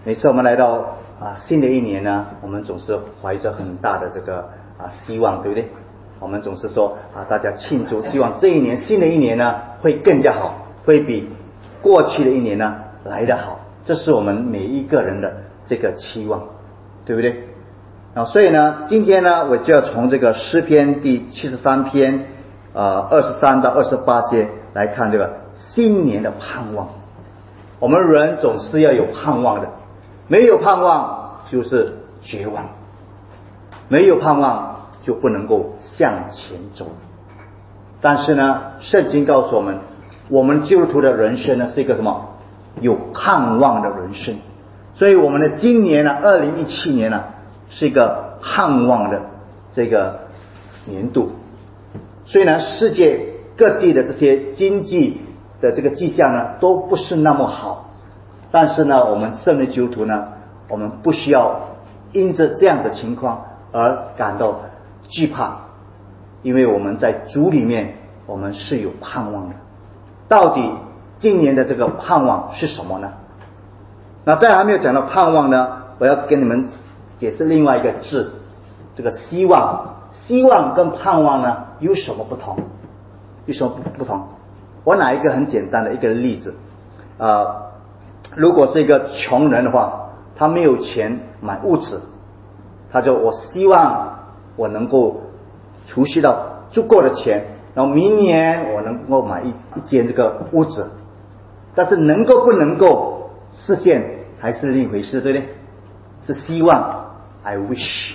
每次我们来到新的一年呢，我们总是怀着很大的这个希望，对不对？我们总是说大家庆祝，希望这一年新的一年呢会更加好，会比过去的一年呢来得好，这是我们每一个人的这个期望，对不对？所以呢，今天呢我就要从这个诗篇第73篇23到28节来看这个新年的盼望。我们人总是要有盼望的，没有盼望就是绝望，没有盼望就不能够向前走。但是呢，圣经告诉我们，我们基督徒的人生呢是一个什么？有盼望的人生。所以我们的今年呢，2017年呢，是一个盼望的这个年度。虽然世界各地的这些经济的这个迹象呢都不是那么好，但是呢，我们圣的基督徒呢，我们不需要因着这样的情况而感到惧怕，因为我们在主里面我们是有盼望的。到底今年的这个盼望是什么呢？那在还没有讲到盼望呢，我要跟你们解释另外一个字，这个希望。希望跟盼望呢有什么不同？有什么不同？我拿一个很简单的一个例子，如果是一个穷人的话，他没有钱买屋子，我希望我能够储蓄到足够的钱，然后明年我能够买一间这个屋子。但是能够不能够实现还是另一回事，对不对？是希望 I wish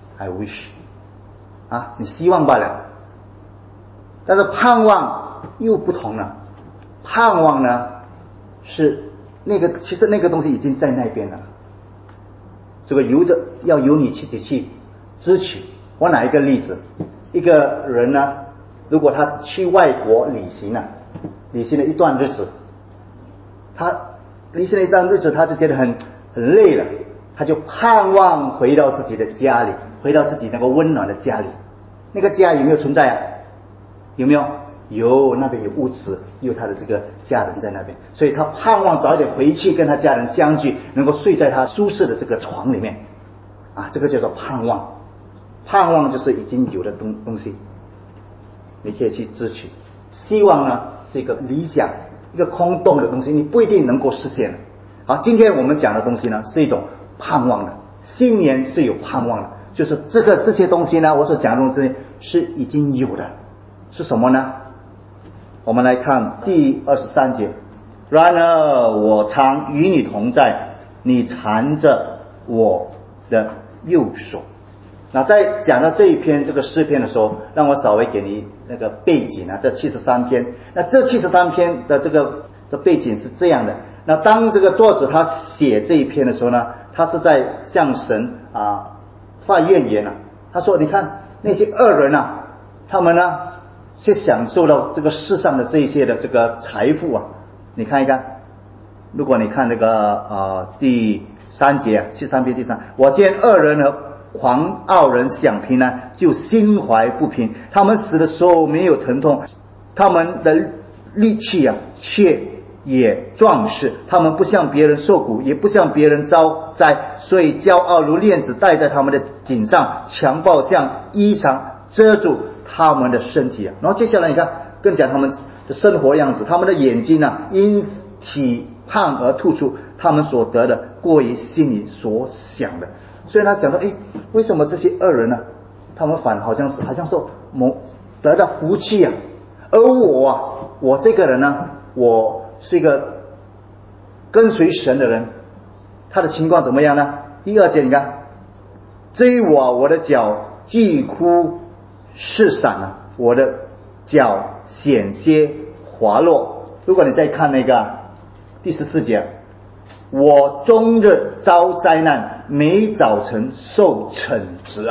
你希望罢了。但是盼望又不同了，盼望呢是其实那个东西已经在那边了，这个要由你自己去支取。我拿一个例子，一个人呢，如果他去外国旅行了一段日子，他就觉得很累了，他就盼望回到自己的家里，回到自己那个温暖的家里。那个家有没有存在啊？有没有？有，那边有屋子，有他的这个家人在那边，所以他盼望早一点回去跟他家人相聚，能够睡在他舒适的这个床里面这个叫做盼望。盼望就是已经有的东西，你可以去支取。希望呢是一个理想，一个空洞的东西，你不一定能够实现的。好，今天我们讲的东西呢是一种盼望的，新年是有盼望的，就是这些东西呢，我所讲的东西是已经有的。是什么呢？我们来看第23节，然而我常与你同在，你缠着我的右手。那在讲到这一篇这个诗篇的时候，让我稍微给你那个背景这73篇。那这73篇的这个的背景是这样的。那当这个作者他写这一篇的时候呢，他是在向神发怨言他说你看那些恶人他们呢是享受到这个世上的这一些的这个财富你看一看，如果你看那个第3节73篇第3，我见恶人和狂傲人享平安，就心怀不平，他们死的时候没有疼痛，他们的力气却也壮士，他们不向别人受苦，也不向别人遭灾，所以骄傲如链子戴在他们的颈上，强暴像衣裳遮住他们的身体然后接下来你看更讲他们的生活样子，他们的眼睛因体胖而突出，他们所得的过于心里所想的。所以他想到为什么这些恶人他们反好像是得到福气而我这个人我是一个跟随神的人，他的情况怎么样呢？第2节你看，至于我的脚几乎是散我的脚险些滑落。如果你再看那个第14节，我终日遭灾难，每早晨受惩治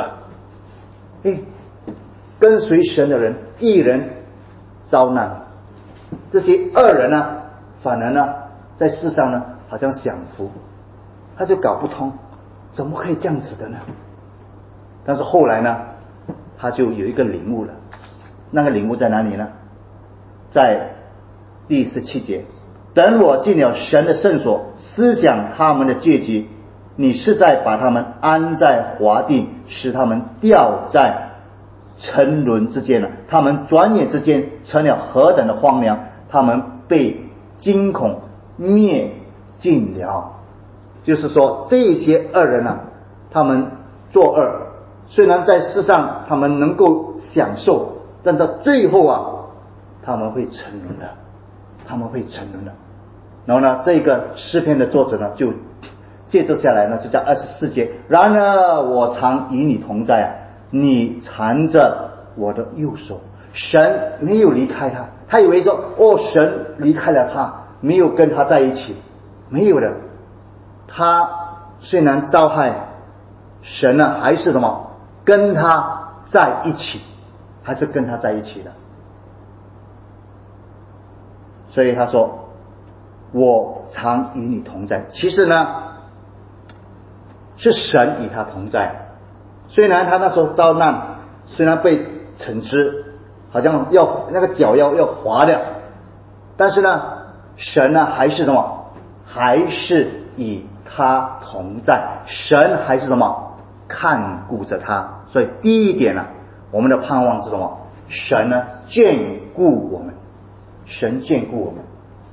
跟随神的人，义人遭难，这些恶人反而在世上好像享福，他就搞不通怎么可以这样子的呢？但是后来他就有一个领悟了。那个领悟在哪里呢？在第17节， 等我进了神的圣所，思想他们的结局，你是在把他们安在华地，使他们掉在沉沦之间了。他们转眼之间成了何等的荒凉，他们被惊恐灭尽了。就是说这些恶人啊，他们作恶，虽然在世上他们能够享受，但到最后啊，他们会沉沦的，他们会沉沦的。然后呢，这个诗篇的作者呢，就接着下来呢，就在24节，然而我常与你同在啊，你缠着我的右手。神没有离开他，他以为说神离开了他，没有跟他在一起，没有的。他虽然遭害，神呢还是什么跟他在一起，还是跟他在一起的。所以他说我常与你同在，其实呢是神与他同在。虽然他那时候遭难，虽然被惩治，好像要那个脚要滑掉，但是呢神呢还是什么，还是与他同在，神还是什么看顾着他。所以第一点呢，我们的盼望是什么？神呢眷顾我们，神眷顾我们，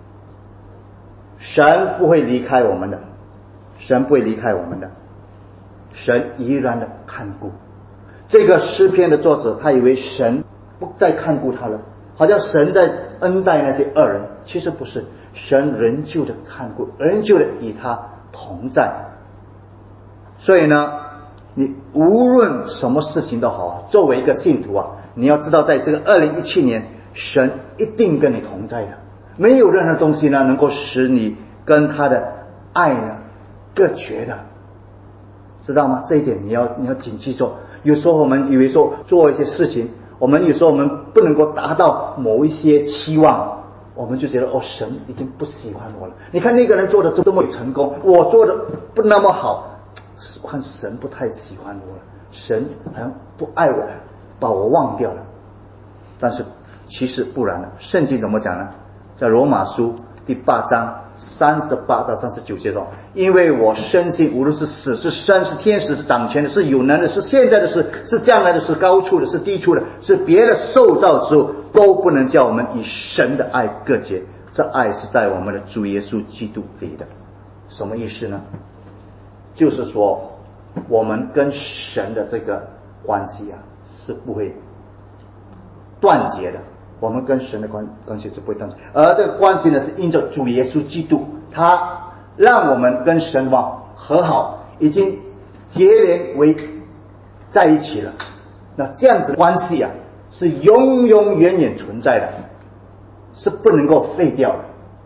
神不会离开我们的，神不会离开我们的，神依然的看顾。这个诗篇的作者他以为神不再看顾他了，好像神在恩待那些恶人，其实不是，神仍旧的看顾，仍旧的与他同在。所以呢，你无论什么事情都好啊，作为一个信徒啊，你要知道在这个2017年，神一定跟你同在的，没有任何东西呢能够使你跟他的爱呢隔绝的，知道吗？这一点你要谨记住。有时候我们以为说做一些事情，我们有时候我们不能够达到某一些期望，我们就觉得神已经不喜欢我了。你看那个人做的这么成功，我做的不那么好，我看神不太喜欢我了，神好像不爱我了，把我忘掉了。但是其实不然了，圣经怎么讲呢？在罗马书第8章38到39节说，因为我深信无论是死是生是天使是掌权的是有能的是现在的事是将来的是高处的是低处的是别的受造之物，都不能叫我们与神的爱隔绝。这爱是在我们的主耶稣基督里的。什么意思呢？就是说我们跟神的这个关系啊是不会断绝的，我们跟神的关系是不会断绝，而这个关系呢是因着主耶稣基督，他让我们跟神和好，已经结连为在一起了。那这样子的关系啊是永永远远存在的，是不能够废掉的。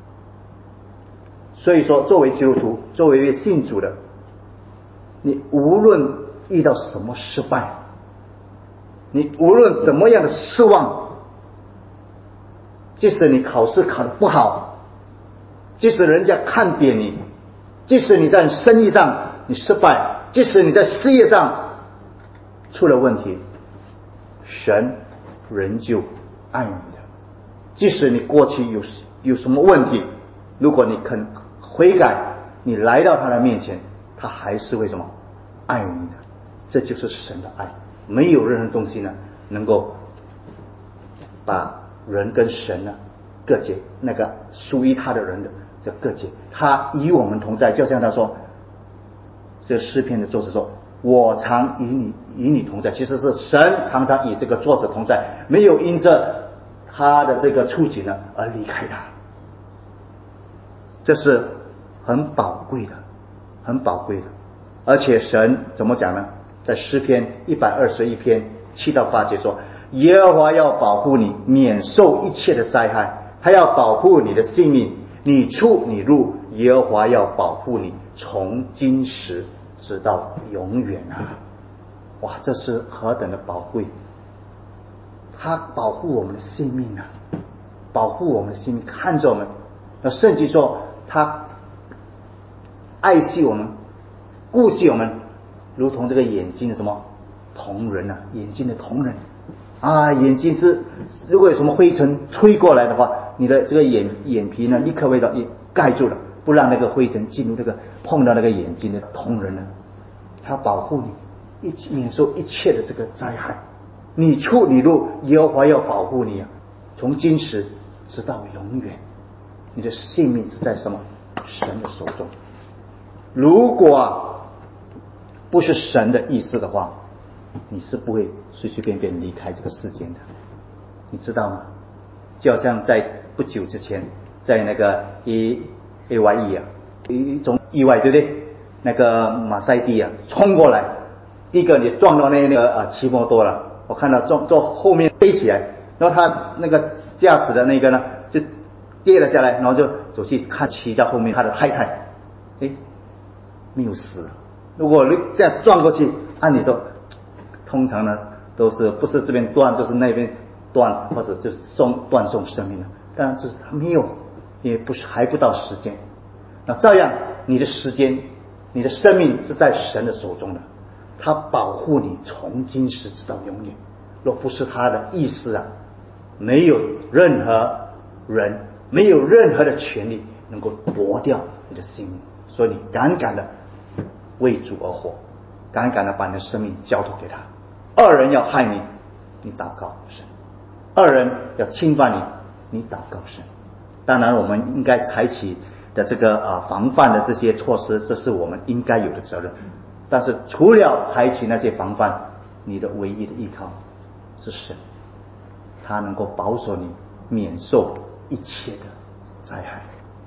所以说作为基督徒，作为一位信主的，你无论遇到什么失败，你无论怎么样的失望，即使你考试考得不好，即使人家看扁你，即使你在生意上你失败，即使你在事业上出了问题，神仍旧爱你的。即使你过去有什么问题，如果你肯悔改，你来到他的面前，他还是会什么爱你的。这就是神的爱，没有任何东西呢能够把人跟神呢隔绝，那个属于他的人的这隔绝。他与我们同在，就像他说，这诗篇的作者说，我常与你同在。其实是神常常与这个作者同在，没有因着他的这个处境呢而离开他。这是很宝贵的，很宝贵的。而且神怎么讲呢？在诗篇121篇7到8节说，耶和华要保护你免受一切的灾害，他要保护你的性命，你出你入，耶和华要保护你从今时直到永远啊！哇，这是何等的宝贵！他保护我们的性命啊，保护我们的性命，看着我们。那圣经说他爱惜我们，顾惜我们，如同这个眼睛的什么瞳人啊，眼睛的瞳人啊，眼睛是如果有什么灰尘吹过来的话， 你的这个眼皮呢，立刻会盖住了，不让那个灰尘进入那个碰到那个眼睛的同人呢，他要保护你，免受一切的这个灾害。你出你入，耶和华要保护你啊，从今时直到永远。你的性命是在什么？神的手中。如果不是神的意思的话，你是不会随随便便离开这个世间的，你知道吗？就好像在不久之前，在那个 AYE 啊，一种意外，对不对？那个马赛蒂啊，冲过来，第一个你撞到那个骑摩托了，我看到坐后面飞起来，然后他那个驾驶的那个呢，就跌了下来，然后就走去看骑在后面他的太太，没有死。如果你这样撞过去，按理说，通常呢都是不是这边断就是那边断，或者就是断送生命了。但是他没有，也不是还不到时间。那照样你的时间，你的生命是在神的手中的，他保护你从今时直到永远。若不是他的意思啊，没有任何人，没有任何的权利能够夺掉你的性命。所以你敢敢的为主而活，敢敢的把你的生命交托给他。二人要害你，你祷告神；二人要侵犯你，你祷告神。当然我们应该采取的这个防范的这些措施，这是我们应该有的责任。但是除了采取那些防范，你的唯一的依靠是神，他能够保守你免受一切的灾害。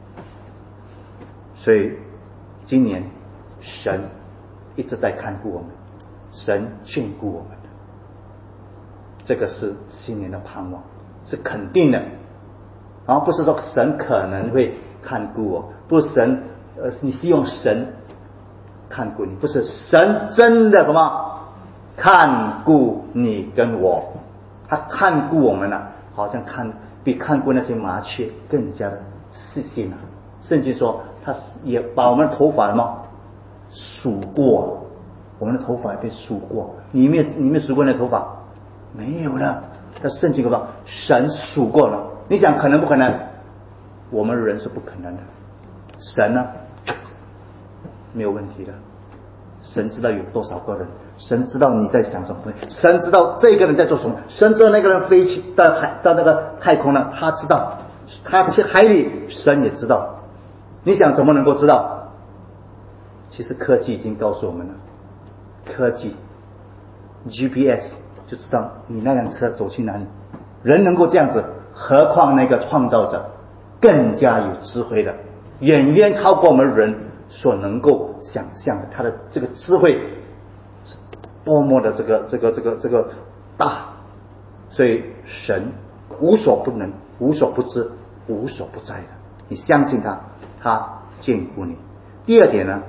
所以今年神一直在看顾我们，神眷顾我们的，这个是新年的盼望，是肯定的。然后不是说神可能会看顾我，不是神你希望神看顾你，不是，神真的什么看顾你跟我，他看顾我们了，好像比看顾那些麻雀更加的细心了。圣经说他也把我们的头发数过，我们的头发也被数过。你没有数过那头发？没有了。但圣经说神数过了。你想可能不可能？我们人是不可能的。神呢，没有问题的。神知道有多少个人，神知道你在想什么东西，神知道这个人在做什么，神知道那个人飞去到那个太空了，他知道，他去海里，神也知道。你想怎么能够知道？其实科技已经告诉我们了，科技 GPS 就知道你那辆车走去哪里。人能够这样子，何况那个创造者更加有智慧的，远远超过我们人所能够想象的。他的这个智慧是多么的这个大。所以神无所不能，无所不知，无所不在的。你相信他，他眷顾你。第二点呢，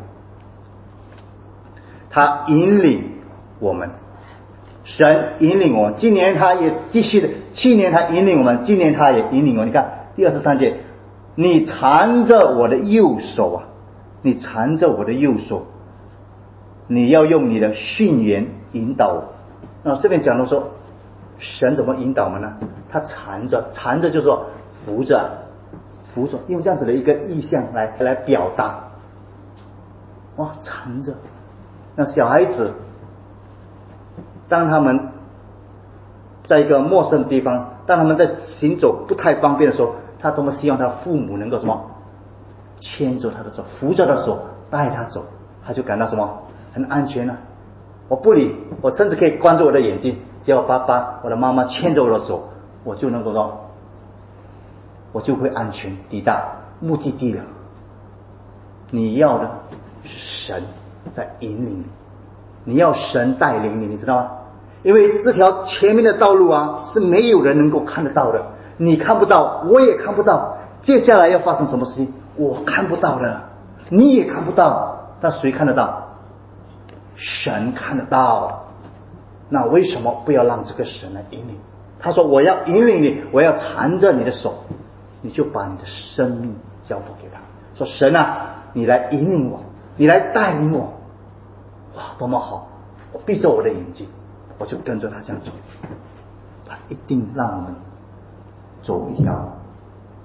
他引领我们，神引领我们。今年他也继续的，去年他引领我们，今年他也引领我们。你看第23节，你缠着我的右手啊，你缠着我的右手，你要用你的训言引导我。那这边讲到说神怎么引导我们呢？他缠着就是说扶着，用这样子的一个意象来表达。哇，缠着。那小孩子当他们在一个陌生的地方，当他们在行走不太方便的时候，他多么希望他父母能够什么牵着他的手，扶着他的手，带他走，他就感到什么很安全啊。我不理，我甚至可以关住我的眼睛，只要爸我的妈妈牵着我的手，我就能够我就会安全抵达目的地了。你要的是神在引领你，你要神带领你，你知道吗？因为这条前面的道路啊，是没有人能够看得到的，你看不到，我也看不到。接下来要发生什么事情，我看不到的，你也看不到，但谁看得到？神看得到。那为什么不要让这个神来引领？他说我要引领你，我要缠着你的手，你就把你的生命交托给他，说神啊，你来引领我，你来带领我。哇，多么好！我闭着我的眼睛，我就跟着他这样走。他一定让我们走一条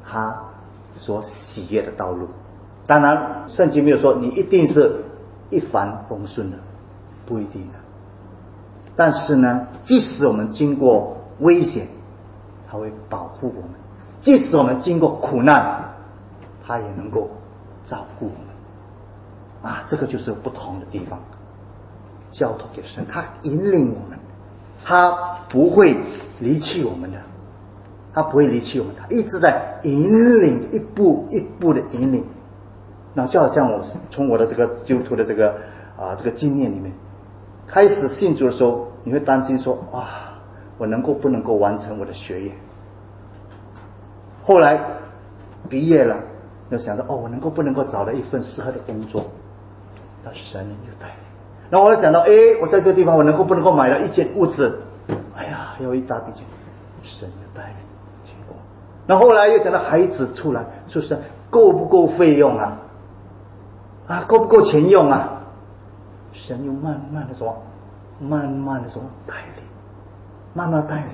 他所喜悦的道路。当然圣经没有说你一定是一帆风顺的，不一定的。但是呢，即使我们经过危险，他会保护我们；即使我们经过苦难，他也能够照顾我们。啊，这个就是不同的地方。交托给神，他引领我们，他不会离弃我们的，他不会离弃我们，他一直在引领，一步一步的引领。那就好像我从我的这个基督徒的这个经验里面，开始信主的时候，你会担心说，哇，我不能够完成我的学业？后来毕业了，又想到我不能够找到一份适合的工作？那神又带领。然后我又想到，我在这个地方我不能够买到一间屋子？哎呀，要一大笔钱，神又带领经过。然后后来又想到孩子出生够不够费用啊？够不够钱用啊？神又慢慢的什么带领，慢慢带领。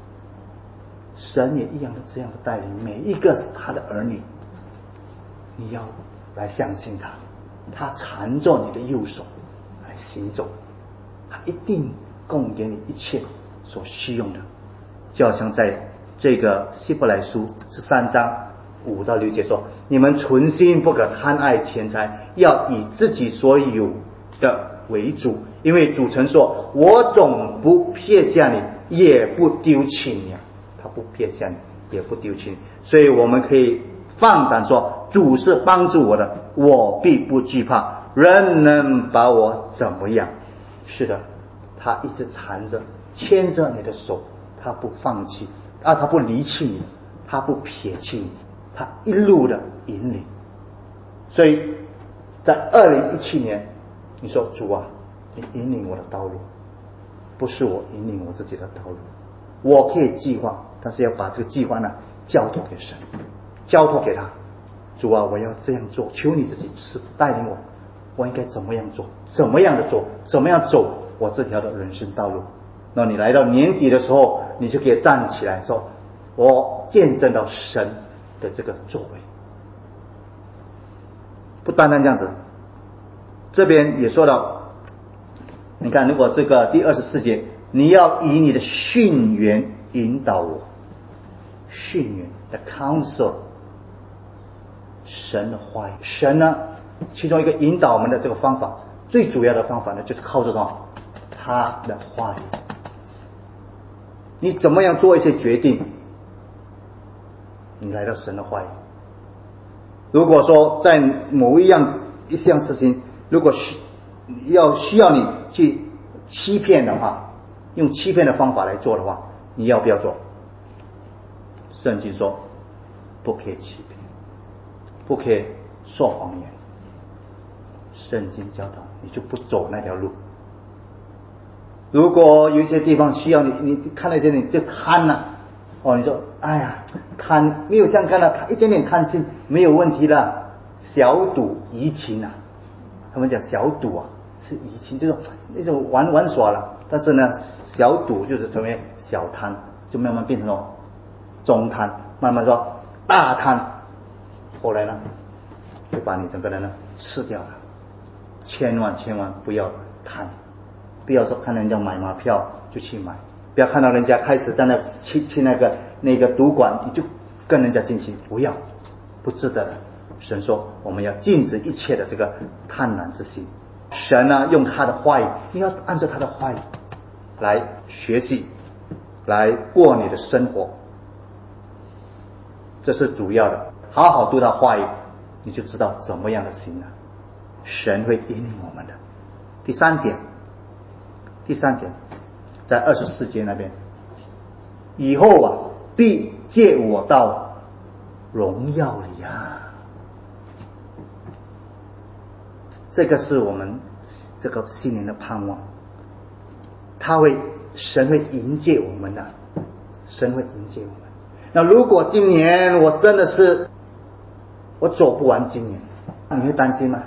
神也一样的这样的带领每一个他的儿女。你要来相信他，他缠着你的右手来行走，他一定供给你一切所需用的。就好像在这个希伯来书13章5到6节说，你们存心不可贪爱钱财，要以自己所有的为主，因为主曾说，我总不撇下你，也不丢弃你。他不撇下你，也不丢弃你。所以我们可以放胆说，主是帮助我的，我必不惧怕，人能把我怎么样？是的，他一直牵着你的手，他不放弃，他不离弃你，他不撇弃你，他一路的引领。所以在2017年，你说主啊，你引领我的道路，不是我引领我自己的道路。我可以计划，但是要把这个计划呢交托给神，交托给他。主啊，我要这样做，求你自己带领我，我应该怎么样做，怎么样的做，怎么样走我这条的人生道路。那你来到年底的时候，你就可以站起来说，我见证到神的这个作为。不单单这样子，这边也说到，你看，如果这个第24节，你要以你的训言引导我。训言的 counsel， 神的话语。神呢，其中一个引导我们的这个方法，最主要的方法呢，就是靠着他的话语。你怎么样做一些决定，你来到神的话语。如果说在某一项事情，如果需要你去欺骗的话，用欺骗的方法来做的话，你要不要做？圣经说不可以欺骗，不可以说谎言。圣经教导你就不走那条路。如果有一些地方需要你看那些你就贪了，你说哎呀，贪没有相干了，一点点贪心没有问题的，小赌怡情啊。他们讲小赌是怡情，就是那种玩耍了。但是呢，小赌就是成为小贪，就慢慢变成中贪，慢慢说大贪，后来呢就把你整个人呢吃掉了。千万不要贪，不要说看人家买马票就去买，不要看到人家开始在那去那个赌馆，你就跟人家进去，不值得的。神说我们要禁止一切的这个贪婪之心。神呢用他的话语，你要按照他的话语来学习，来过你的生活，这是主要的。好好读他话语，你就知道怎么样的行了。神会引领我们的。第三点，在24节那边，以后必借我到荣耀里这个是我们这个新年的盼望。神会迎接我们的，神会迎接我们。那如果今年我真的是我走不完今年，你会担心吗？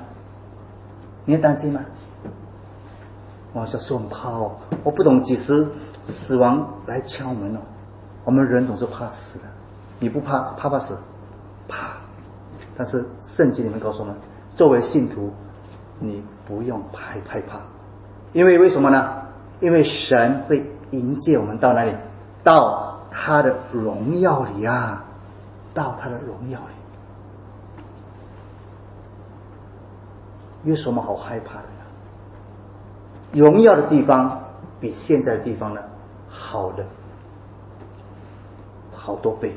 小时候很怕我不懂几时死亡来敲门我们人总是怕死的。你不怕死？ 怕。但是圣经里面告诉我们，作为信徒，你不用害怕，因为为什么呢？因为神会迎接我们到哪里？到他的荣耀里啊，到他的荣耀里。有什么好害怕的呢？荣耀的地方比现在的地方呢好的好多倍，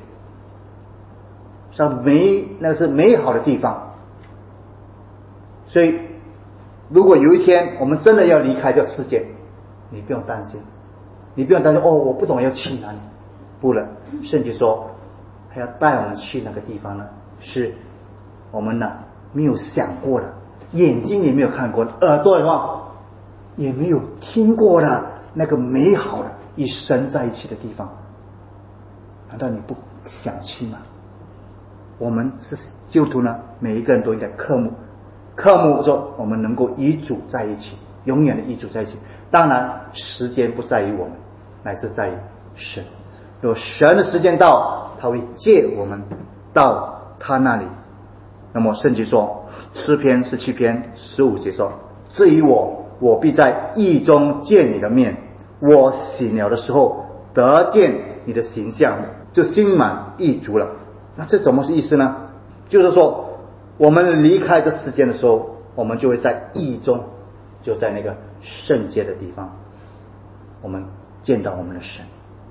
像那个是美好的地方。所以如果有一天我们真的要离开这世界，你不用担心，我不懂要去哪里。不了，圣经说他要带我们去那个地方呢，是我们呢没有想过的，眼睛也没有看过的，耳朵的话也没有听过的，那个美好的与神在一起的地方。难道你不想去吗？我们是基督徒呢，每一个人都应该渴慕说我们能够与主在一起，永远的与主在一起。当然时间不在于我们，乃是在于神。如果神的时间到，他会借我们到他那里。那么圣经说，诗篇17篇15节说，至于我必在义中见你的面，我醒了的时候得见你的形象，就心满意足了。那这怎么是意思呢？就是说我们离开这世间的时候，我们就会在义中，就在那个圣洁的地方，我们见到我们的神。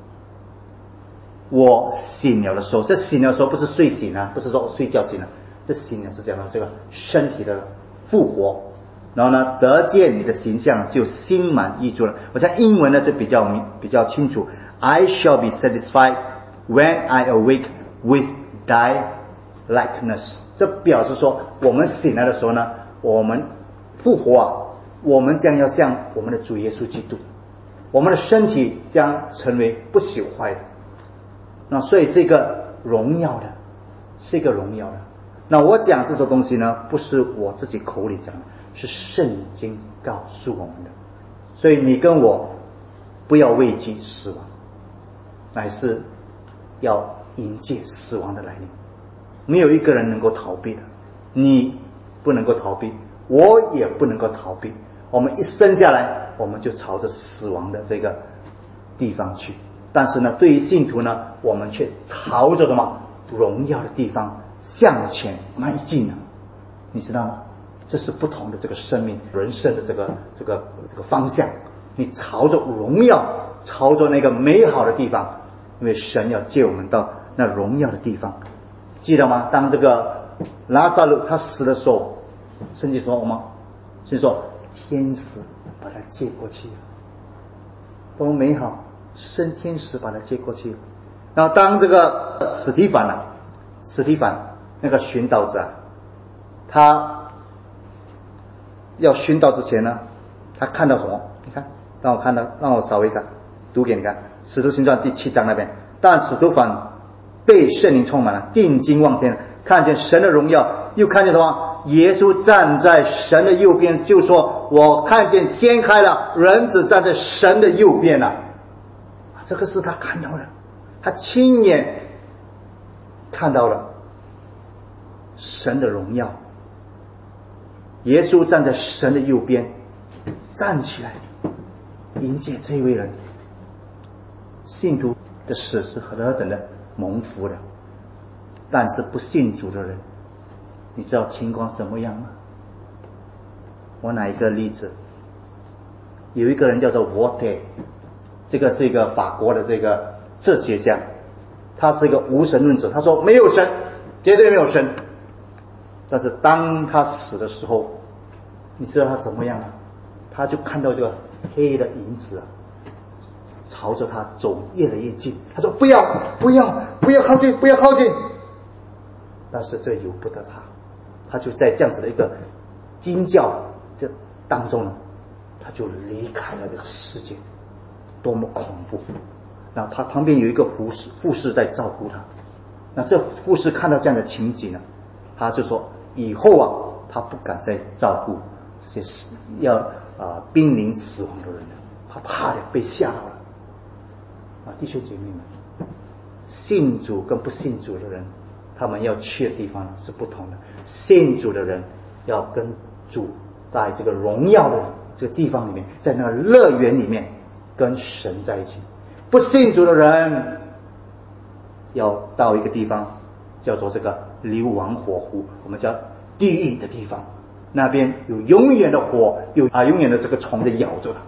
我醒了的时候，这醒了的时候不是睡醒啊，不是说睡觉醒了，这醒了是讲到这个身体的复活，然后呢得见你的形象，就心满意足了。我在英文呢就比较清楚， I shall be satisfied when I awake with thy likeness。 这表示说我们醒来的时候呢，我们复活啊，我们将要像我们的主耶稣基督，我们的身体将成为不朽坏的。那所以是一个荣耀的，是一个荣耀的。那我讲这种东西呢，不是我自己口里讲的，是圣经告诉我们的。所以你跟我不要畏惧死亡，乃是要迎接死亡的来临。没有一个人能够逃避的，你不能够逃避，我也不能够逃避。我们一生下来，我们就朝着死亡的这个地方去。但是呢，对于信徒呢，我们却朝着什么荣耀的地方向前迈进了。你知道吗？这是不同的这个生命人生的这个方向。你朝着荣耀，朝着那个美好的地方，因为神要接我们到那荣耀的地方。记得吗？当这个拉撒路他死的时候，圣经说吗？圣经说天使把他接过去，多么美好，天使把他接过去。然后当这个史提反那个殉道者，他要殉道之前呢，他看到什么？你看，让我稍微看，读给你看，使徒行传第7章那边。但史提反被圣灵充满了，定睛望天，看见神的荣耀，又看见什么？耶稣站在神的右边，就说我看见天开了，人子站在神的右边了。这个是他看到的，他亲眼看到了神的荣耀。耶稣站在神的右边，站起来迎接这位人。信徒的死是何等的蒙福的，但是不信主的人，你知道情况什么样吗？我拿一个例子，有一个人叫做沃特，这个是一个法国的这个哲学家，他是一个无神论者，他说没有神，绝对没有神。但是当他死的时候，你知道他怎么样啊？他就看到这个黑的影子啊，朝着他走越来越近。他说不要靠近，不要靠近。但是这由不得他，他就在这样子的一个惊叫这当中呢，他就离开了这个世界，多么恐怖！然后他旁边有一个护士在照顾他。那这护士看到这样的情景呢，他就说以后啊，他不敢再照顾这些要濒临死亡的人了，他怕的被吓到了。弟兄姐妹们，信主跟不信主的人， 他们要去的地方是不同的。信主的人要跟主在这个荣耀的这个地方里面，在那个乐园里面跟神在一起。不信主的人要到一个地方叫做这个流亡火湖，我们叫地狱的地方，那边有永远的火，有永远的这个虫子咬着了。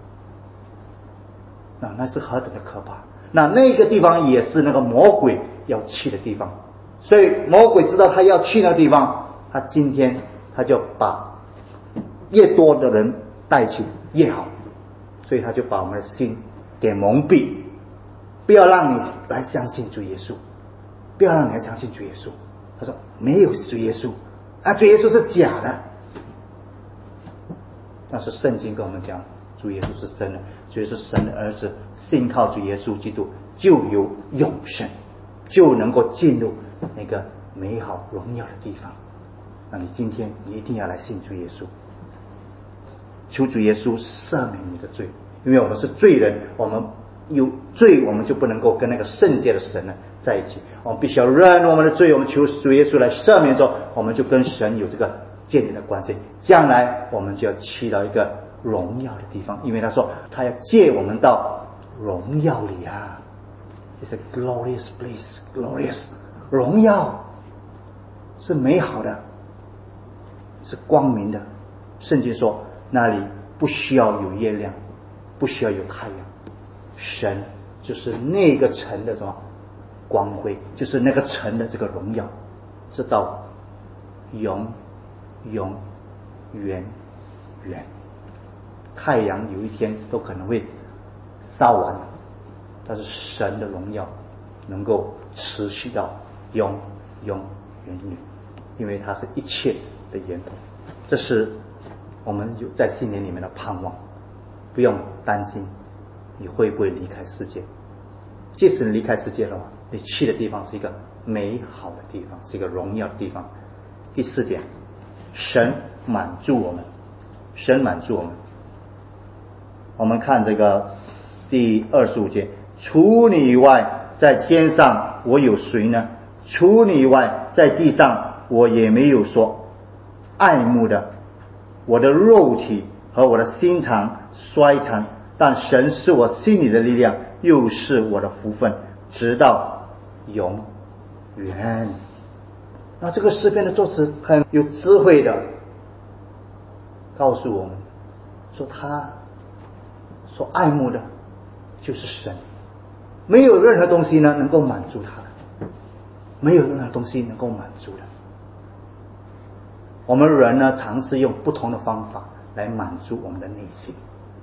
那是何等的可怕。那个地方也是那个魔鬼要去的地方，所以魔鬼知道他要去那个地方，他今天他就把越多的人带去越好，所以他就把我们的心给蒙蔽，不要让你来相信主耶稣，不要让你来相信主耶稣。他说没有主耶稣主耶稣是假的。但是圣经跟我们讲，主耶稣是真的，主耶稣是神的儿子，信靠主耶稣基督就有永生，就能够进入那个美好荣耀的地方。那你今天你一定要来信主耶稣，求主耶稣赦免你的罪，因为我们是罪人，我们有罪，我们就不能够跟那个圣洁的神呢在一起，我们必须要认我们的罪，我们求主耶稣来赦免之后，我们就跟神有这个建立的关系，将来我们就要去到一个荣耀的地方，因为他说他要借我们到荣耀里啊。It's a glorious place, glorious 荣耀是美好的，是光明的。圣经说那里不需要有月亮，不需要有太阳，神就是那个城的什么光辉，就是那个城的这个荣耀，直到永永远远。太阳有一天都可能会烧完，但是神的荣耀能够持续到永永远远，因为它是一切的源头。这是我们有在新年里面的盼望，不用担心你会不会离开世界。即使你离开世界的话，你去的地方是一个美好的地方，是一个荣耀的地方。第四点，神满足我们，神满足我们。我们看这个第25节，除你以外在天上我有谁呢？除你以外在地上我也没有所爱慕的。我的肉体和我的心肠衰残，但神是我心里的力量，又是我的福分，直到永远。那这个诗篇的作词很有智慧的告诉我们说，他所爱慕的就是神，没有任何东西呢能够满足他的，没有任何东西能够满足的。我们人呢尝试用不同的方法来满足我们的内心，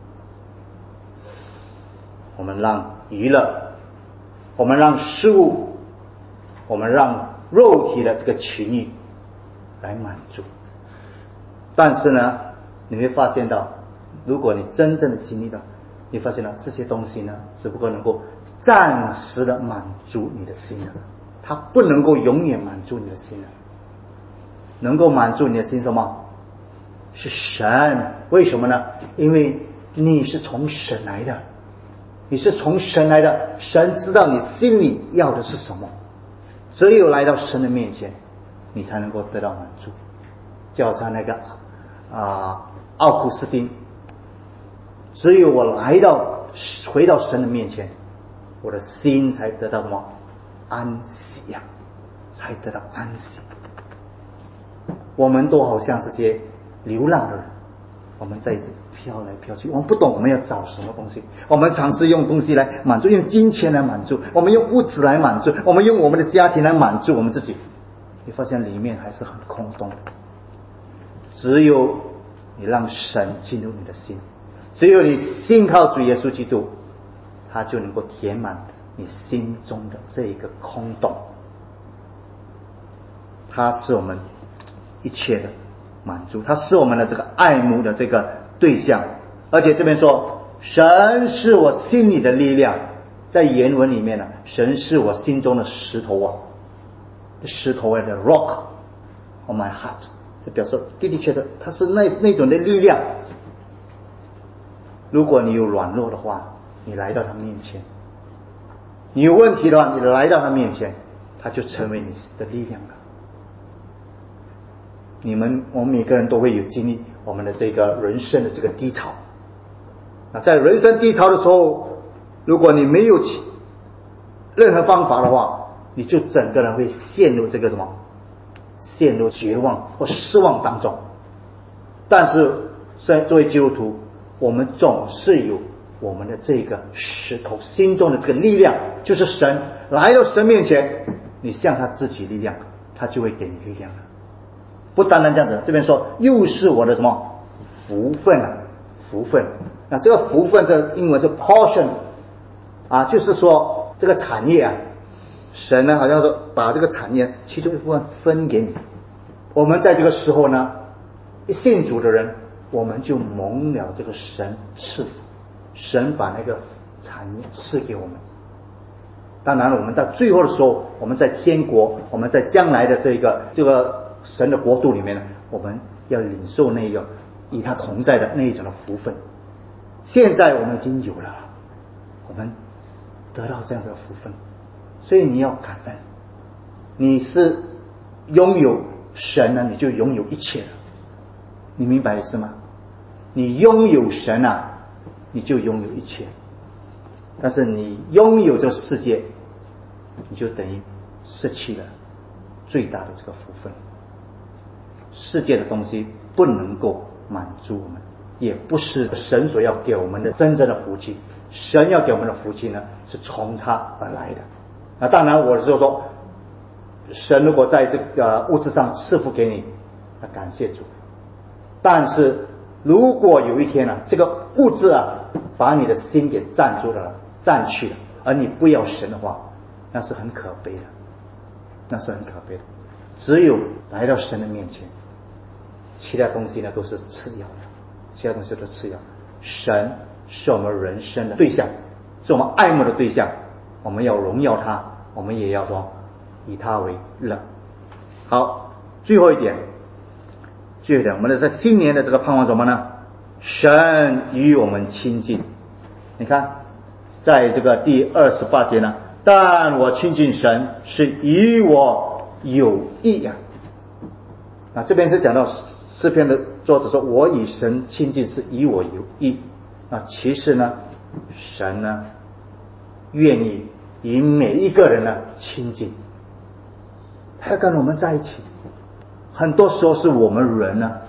我们让娱乐，我们让事物，我们让肉体的这个情欲来满足。但是呢你会发现到，如果你真正的经历到，你发现到这些东西呢只不过能够暂时的满足你的心了，它不能够永远满足你的心了。能够满足你的心什么？是神。为什么呢？因为你是从神来的，你是从神来的，神知道你心里要的是什么，只有来到神的面前你才能够得到满足。就好像那个奥古斯丁，只有我回到神的面前，我的心才得到什么？安息呀，才得到安息。我们都好像这些流浪的人，我们在这飘来飘去，我们不懂我们要找什么东西，我们尝试用东西来满足，用金钱来满足，我们用物质来满足，我们用我们的家庭来满足我们自己，你发现里面还是很空洞的。只有你让神进入你的心，只有你信靠主耶稣基督，他就能够填满你心中的这一个空洞，他是我们一切的满足，他是我们的这个爱慕的这个对象。而且这边说神是我心里的力量，在原文里面呢，神是我心中的石头啊，石头的 rock on my heart， 这表示的确的他是那种的力量。如果你有软弱的话，你来到他面前，你有问题的话，你来到他面前， 它就成为你的力量了。我们每个人都会有经历我们的这个人生的这个低潮。那在人生低潮的时候，如果你没有任何方法的话，你就整个人会陷入这个陷入绝望或失望当中。但是作为基督徒，我们总是有我们的这个石头，心中的这个力量，就是神。来到神面前，你向他支取力量，他就会给你力量了。不单单这样子，这边说又是我的福分啊，福分。那这个福分，这个英文是 portion 啊，就是说这个产业啊，神呢好像说把这个产业其中一部分分给你。我们在这个时候呢，一信主的人，我们就蒙了这个神赐福，神把那个产业赐给我们。当然了，我们到最后的时候，我们在天国，我们在将来的这个神的国度里面呢，我们要领受那个与他同在的那一种的福分。现在我们已经有了，我们得到这样的福分，所以你要感恩。你是拥有神呢，你就拥有一切了。你明白意思吗？你拥有神啊，你就拥有一切。但是你拥有这个世界，你就等于失去了最大的这个福分。世界的东西不能够满足我们，也不是神所要给我们的真正的福气。神要给我们的福气呢，是从他而来的。那当然我就说，神如果在这个物质上赐福给你，那感谢主。但是如果有一天呢，这个物质啊把你的心给占去了，而你不要神的话，那是很可悲的，那是很可悲的。只有来到神的面前，其他东西呢都是次要的，其他东西都是次要。神是我们人生的对象，是我们爱慕的对象，我们要荣耀他，我们也要说以他为乐。好，最后一点，我们的在新年的这个盼望什么呢？神与我们亲近。你看在这个第28节呢，但我亲近神是与我有益啊。那这边是讲到诗篇的作者说，我与神亲近是与我有益。那其实呢，神呢愿意与每一个人呢亲近，他跟我们在一起。很多时候是我们人呢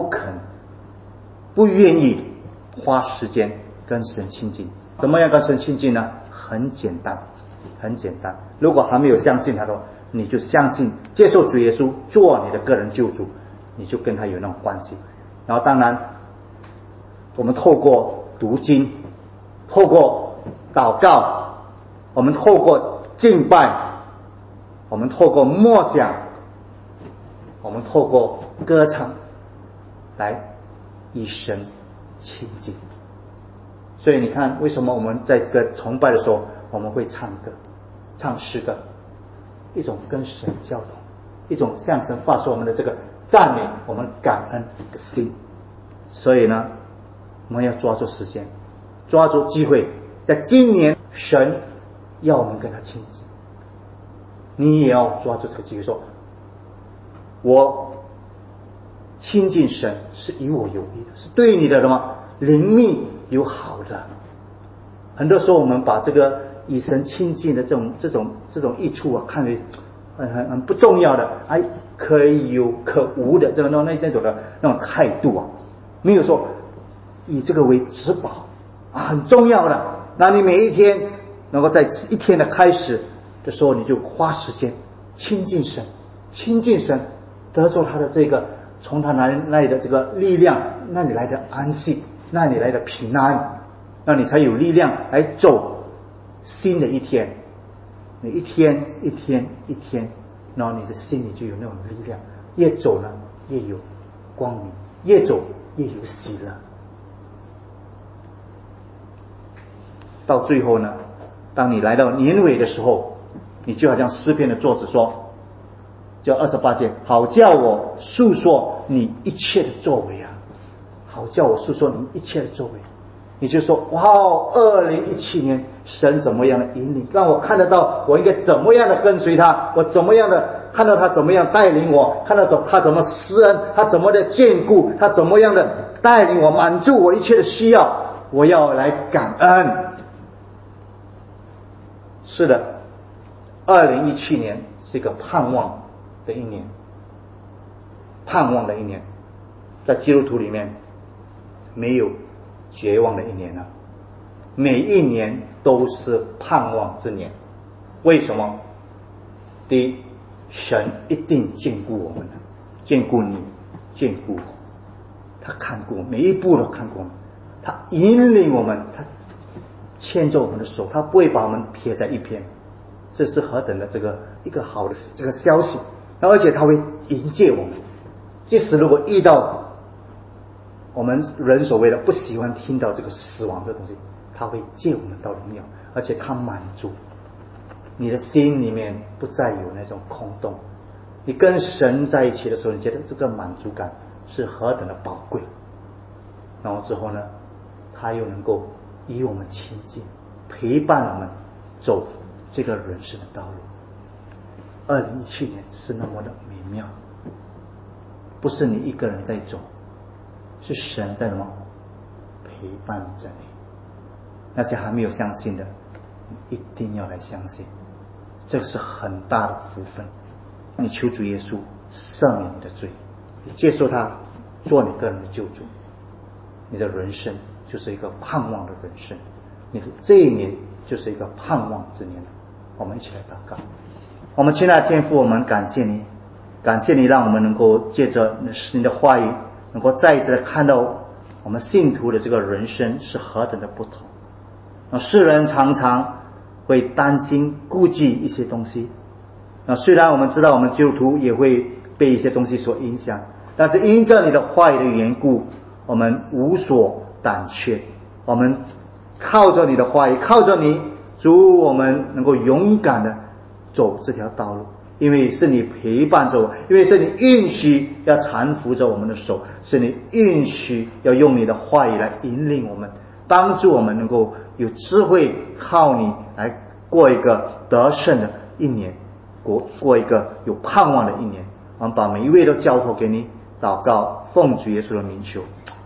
不愿意花时间跟神亲近。怎么样跟神亲近呢？很简单，很简单。如果还没有相信他的话，你就相信接受主耶稣做你的个人救主，你就跟他有那种关系。然后当然我们透过读经，透过祷告，我们透过敬拜，我们透过默想，我们透过歌唱来与神亲近。所以你看，为什么我们在这个崇拜的时候我们会唱歌唱诗歌，一种跟神交通，一种向神发出我们的这个赞美，我们感恩的心。所以呢，我们要抓住时间，抓住机会，在今年神要我们跟他亲近，你也要抓住这个机会，说我亲近神是与我有益的，是对你的什么灵命有好的。很多时候我们把这个与神亲近的这种益处啊，看为很不重要的，可以有可无的那种的那种态度啊，没有说以这个为至宝啊，很重要的。那你每一天能够在一天的开始的时候，你就花时间亲近神，得着他的这个从他那里的这个力量，那里来的安息，那里来的平安，那你才有力量来走新的一天。你一天，然后你的心里就有那种力量，越走呢越有光明，越走越有喜乐。到最后呢，当你来到年尾的时候，你就好像诗篇的作者说，叫28节，好叫我诉说你一切的作为啊，好叫我诉说你一切的作为。 你就说哇，2017年神怎么样的引领，让我看得到我应该怎么样的跟随他，我怎么样的看到他怎么样带领我，看到他怎么施恩，他怎么的眷顾，他怎么样的带领我，满足我一切的需要，我要来感恩。是的，2017年是一个盼望的一年，盼望的一年，在基督徒里面没有绝望的一年了，每一年都是盼望之年。为什么？第一，神一定眷顾我们的，眷顾你，眷顾我，他看顾每一步都看顾我们，他引领我们，他牵着我们的手，他不会把我们撇在一边。这是何等的一个好的这个消息，而且他会迎接我们。即使如果遇到我们人所谓的不喜欢听到这个死亡的东西，他会接我们到荣耀，而且他满足你的心里面，不再有那种空洞。你跟神在一起的时候，你觉得这个满足感是何等的宝贵。然后之后呢，他又能够与我们亲近，陪伴我们走这个人生的道路。2017年是那么的美妙，不是你一个人在走，是神在什么陪伴着你。那些还没有相信的，你一定要来相信，这是很大的福分。你求主耶稣赦免你的罪，你接受他做你个人的救主，你的人生就是一个盼望的人生，你的这一年就是一个盼望之年。我们一起来祷告。我们亲爱的天父，我们感谢你，感谢你让我们能够借着你的话语，能够再一次的看到我们信徒的这个人生是何等的不同。世人常常会担心顾忌一些东西，虽然我们知道我们基督徒也会被一些东西所影响，但是因着你的话语的缘故，我们无所胆怯，我们靠着你的话语，靠着你主，我们能够勇敢的走这条道路，因为是你陪伴着我，因为是你允许要搀扶着我们的手，是你允许要用你的话语来引领我们，帮助我们能够有智慧，靠你来过一个得胜的一年，过一个有盼望的一年。我们把每一位都交托给你，祷告奉主耶稣的名求，